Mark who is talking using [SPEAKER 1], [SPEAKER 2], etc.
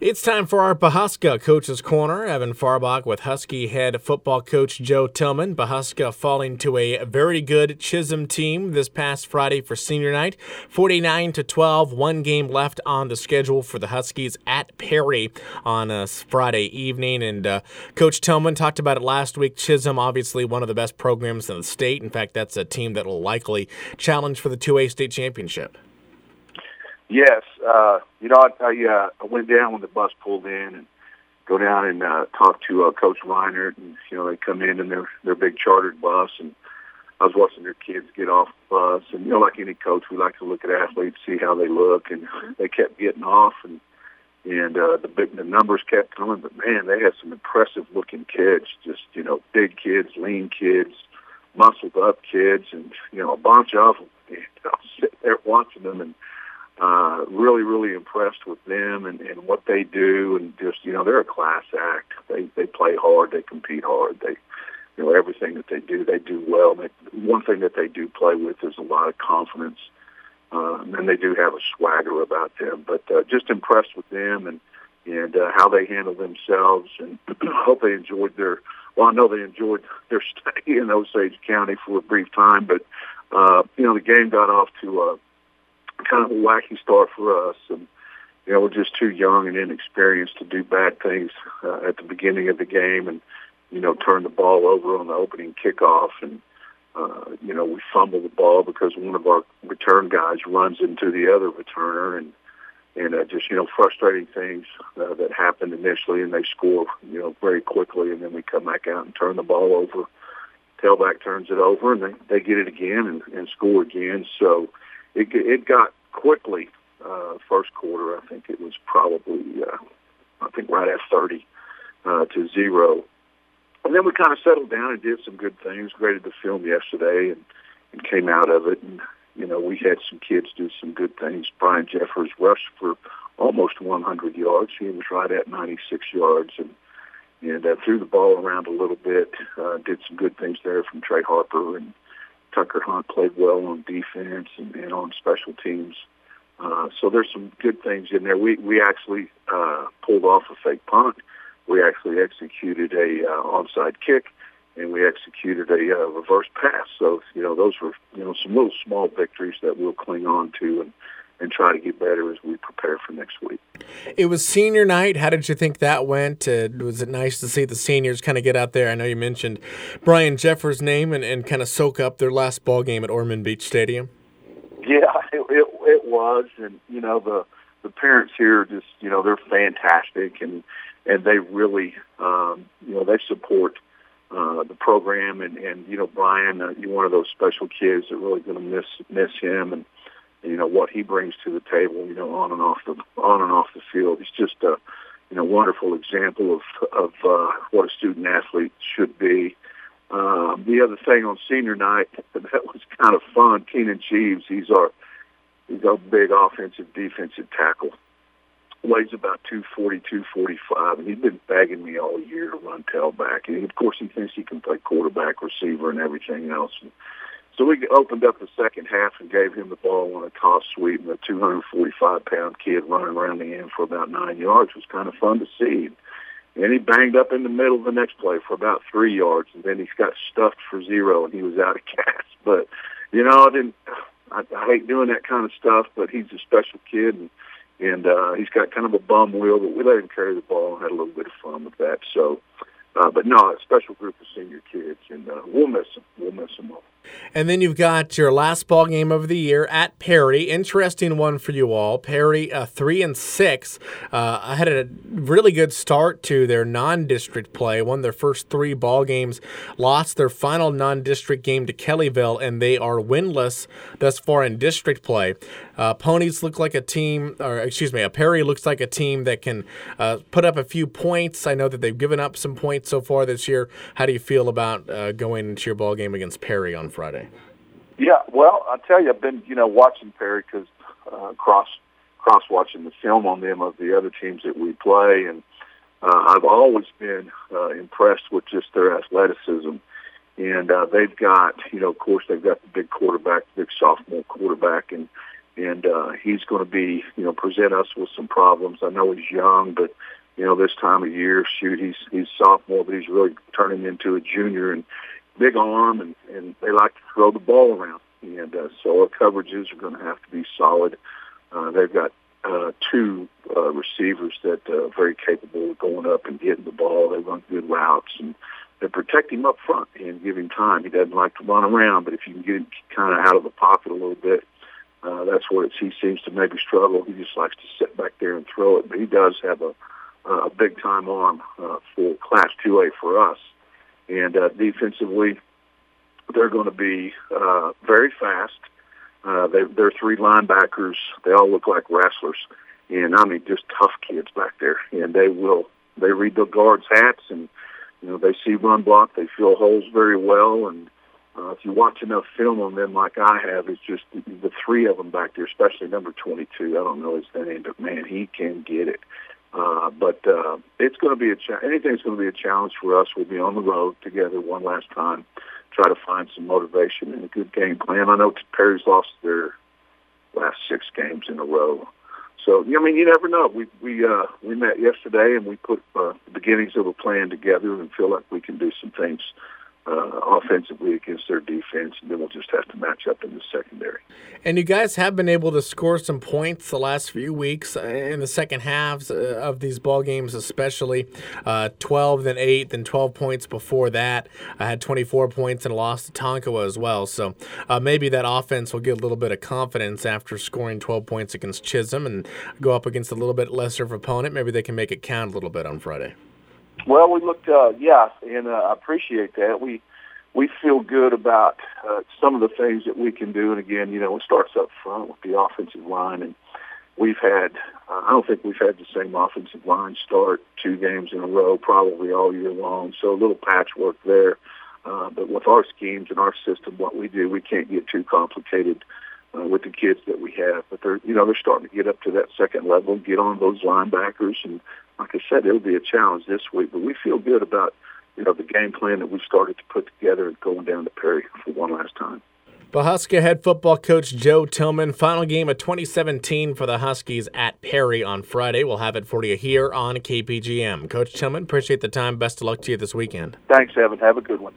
[SPEAKER 1] It's time for our Pawhuska Coach's Corner. Evan Farbach with Husky head football coach Joe Tillman. Pawhuska falling to a very good Chisholm team this past Friday for senior night. 49-12, one game left on the schedule for the Huskies at Perry on a Friday evening. And Coach Tillman talked about it last week. Chisholm, obviously one of the best programs in the state. In fact, that's a team that will likely challenge for the 2A state championship.
[SPEAKER 2] Yes, I went down when the bus pulled in and go down and talk to Coach Reinert, and they come in their big chartered bus, and I was watching their kids get off the bus, and like any coach, we like to look at athletes, see how they look, and they kept getting off, and the numbers kept coming, but man, they had some impressive looking kids, just big kids, lean kids, muscled up kids, and a bunch of them. And I was sitting there watching them and really, really impressed with them and what they do, and just they're a class act. They play hard, they compete hard. They everything that they do well. One thing that they do play with is a lot of confidence, and they do have a swagger about them. But just impressed with them and how they handle themselves, and I hope they enjoyed their. Well, I know they enjoyed their stay in Osage County for a brief time, but the game got off to kind of a wacky start for us, and we're just too young and inexperienced to do bad things at the beginning of the game, and turn the ball over on the opening kickoff, and we fumble the ball because one of our return guys runs into the other returner, and just frustrating things that happened initially, and they score very quickly, and then we come back out and turn the ball over. Tailback turns it over, and they get it again and score again. So it got quickly. First quarter, I think it was probably right at 30-0, and then we kind of settled down and did some good things. Graded the film yesterday and came out of it, and we had some kids do some good things. Brian Jeffers rushed for almost 100 yards. He was right at 96 yards, and threw the ball around a little bit. Did some good things there from Trey Harper, and Tucker Hunt played well on defense and on special teams. So there's some good things in there. We actually pulled off a fake punt. We actually executed a onside kick, and we executed a reverse pass. So, those were, some little small victories that we'll cling on to and try to get better as we prepare for next week.
[SPEAKER 1] It was senior night. How did you think that went? Was it nice to see the seniors kind of get out there? I know you mentioned Brian Jeffers' name and kind of soak up their last ball game at Ormond Beach Stadium.
[SPEAKER 2] Yeah, it was. And, the parents here just, they're fantastic, and they really, they support the program, and Brian, you're one of those special kids that really going to miss him, and what he brings to the table, on and off the field. He's just a wonderful example of what a student athlete should be. The other thing on senior night that was kind of fun, Keenan Cheeves, he's our big offensive defensive tackle. Weighs about 240, 245, and he's been begging me all year to run tailback. And, of course, he thinks he can play quarterback, receiver, and everything else. And so we opened up the second half and gave him the ball on a toss sweep, and a 245-pound kid running around the end for about 9 yards was kind of fun to see. And he banged up in the middle of the next play for about 3 yards, and then he got stuffed for 0, and he was out of gas. But, I hate doing that kind of stuff, but he's a special kid, and he's got kind of a bum wheel, but we let him carry the ball and had a little bit of fun with that. So, but no, a special group of senior kids, and we'll miss them. We'll miss them all.
[SPEAKER 1] And then you've got your last ball game of the year at Perry. Interesting one for you all. Perry 3-6. Had a really good start to their non-district play. Won their first 3 ball games. Lost their final non-district game to Kellyville, and they are winless thus far in district play. Ponies look like a team, Perry looks like a team that can put up a few points. I know that they've given up some points so far this year. How do you feel about going into your ball game against Perry on Friday?
[SPEAKER 2] Yeah, well, I tell you, I've been, watching Perry because cross-watching the film on them of the other teams that we play, and I've always been impressed with just their athleticism. And they've got, of course, they've got the big quarterback, the big sophomore quarterback, and and he's going to be, present us with some problems. I know he's young, but this time of year, he's sophomore, but he's really turning into a junior, and big arm, and they like to throw the ball around, and so our coverages are going to have to be solid. They've got two receivers that are very capable of going up and getting the ball. They run good routes, and they protect him up front and give him time. He doesn't like to run around, but if you can get him kind of out of the pocket a little bit, that's where he seems to maybe struggle. He just likes to sit back there and throw it, but he does have a big-time arm for Class 2A for us. And defensively, they're going to be very fast. They're three linebackers. They all look like wrestlers. And, I mean, just tough kids back there. And they read the guards' hats, and, they see run block. They fill holes very well. And if you watch enough film on them like I have, it's just the three of them back there, especially number 22. I don't know his name, but, man, he can get it. But it's going to be anything's going to be a challenge for us. We'll be on the road together one last time, try to find some motivation and a good game plan. I know Perry's lost their last 6 games in a row. So, I mean, you never know. We met yesterday, and we put the beginnings of a plan together and feel like we can do some things offensively against their defense, and then we'll just have to match up in the secondary.
[SPEAKER 1] And you guys have been able to score some points the last few weeks in the second halves of these ball games, especially 12, then 8, then 12 points before that. I had 24 points and lost to Tonkawa as well. So maybe that offense will get a little bit of confidence after scoring 12 points against Chisholm and go up against a little bit lesser of opponent. Maybe they can make it count a little bit on Friday.
[SPEAKER 2] Well, we looked, and I appreciate that. We feel good about some of the things that we can do. And again, it starts up front with the offensive line, and we've had, I don't think we've had the same offensive line start 2 games in a row, probably all year long. So a little patchwork there. But with our schemes and our system, what we do, we can't get too complicated with the kids that we have. But they're starting to get up to that second level, get on those linebackers, and like I said, it'll be a challenge this week, but we feel good about, the game plan that we started to put together and going down to Perry for one last time.
[SPEAKER 1] Husker head football coach Joe Tillman, final game of 2017 for the Huskies at Perry on Friday. We'll have it for you here on KPGM. Coach Tillman, appreciate the time. Best of luck to you this weekend.
[SPEAKER 2] Thanks, Evan. Have a good one.